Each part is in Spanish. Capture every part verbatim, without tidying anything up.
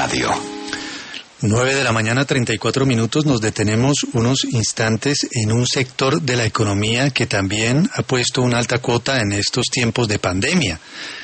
Radio. nueve de la mañana, treinta y cuatro minutos. Nos detenemos unos instantes en un sector de la economía que también ha puesto una alta cuota en estos tiempos de pandemia.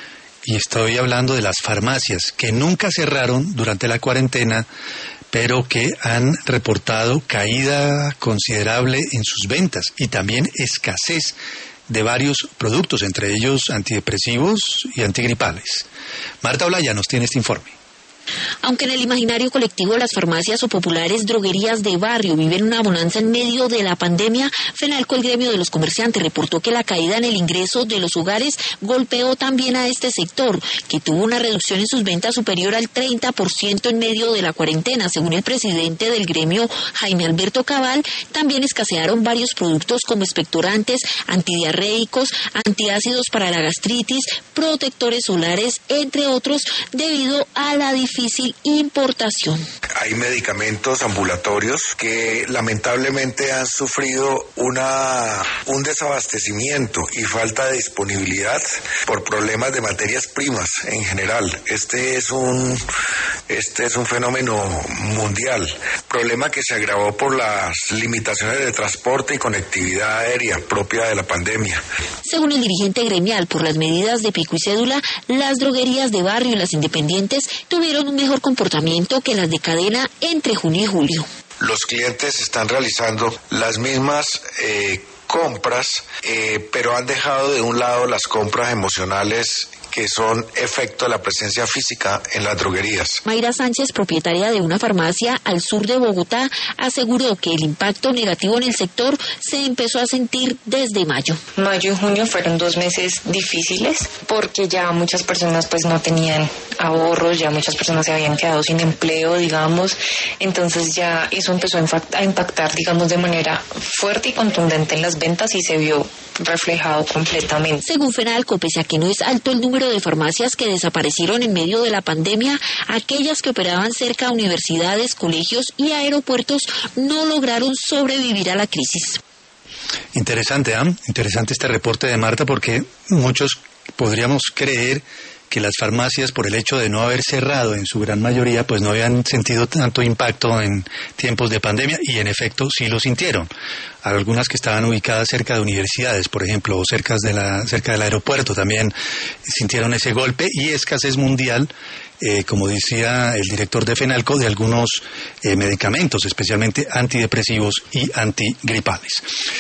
Y estoy hablando de las farmacias, que nunca cerraron durante la cuarentena, pero que han reportado caída considerable en sus ventas y también escasez de varios productos, entre ellos antidepresivos y antigripales. Marta Olaya nos tiene este informe. Aunque en el imaginario colectivo las farmacias o populares droguerías de barrio viven una bonanza en medio de la pandemia, FENALCO, el gremio de los comerciantes, reportó que la caída en el ingreso de los hogares golpeó también a este sector, que tuvo una reducción en sus ventas superior al treinta por ciento en medio de la cuarentena. Según el presidente del gremio, Jaime Alberto Cabal, también escasearon varios productos como expectorantes, antidiarreicos, antiácidos para la gastritis, protectores solares, entre otros, debido a la difícil importación. Hay medicamentos ambulatorios que lamentablemente han sufrido una un desabastecimiento y falta de disponibilidad por problemas de materias primas en general. Este es un este es un fenómeno mundial, problema que se agravó por las limitaciones de transporte y conectividad aérea propia de la pandemia. Según el dirigente gremial, por las medidas de pico y cédula, las droguerías de barrio y las independientes tuvieron un mejor comportamiento que las de cadena entre junio y julio. Los clientes están realizando las mismas eh, compras, eh, pero han dejado de un lado las compras emocionales que son efecto de la presencia física en las droguerías. Mayra Sánchez, propietaria de una farmacia al sur de Bogotá, aseguró que el impacto negativo en el sector se empezó a sentir desde mayo. Mayo y junio fueron dos meses difíciles porque ya muchas personas pues no tenían ahorros, ya muchas personas se habían quedado sin empleo, digamos, entonces ya eso empezó a impactar, digamos, de manera fuerte y contundente en las ventas y se vio reflejado completamente. Según FENALCO, pese a que no es alto el número de farmacias que desaparecieron en medio de la pandemia, aquellas que operaban cerca a universidades, colegios y aeropuertos no lograron sobrevivir a la crisis. Interesante, ¿eh? Interesante este reporte de Marta, porque muchos podríamos creer que las farmacias, por el hecho de no haber cerrado en su gran mayoría, pues no habían sentido tanto impacto en tiempos de pandemia, y en efecto sí lo sintieron. Algunas que estaban ubicadas cerca de universidades, por ejemplo, o cerca, de la, cerca del aeropuerto, también sintieron ese golpe, y escasez mundial, eh, como decía el director de FENALCO, de algunos eh, medicamentos, especialmente antidepresivos y antigripales.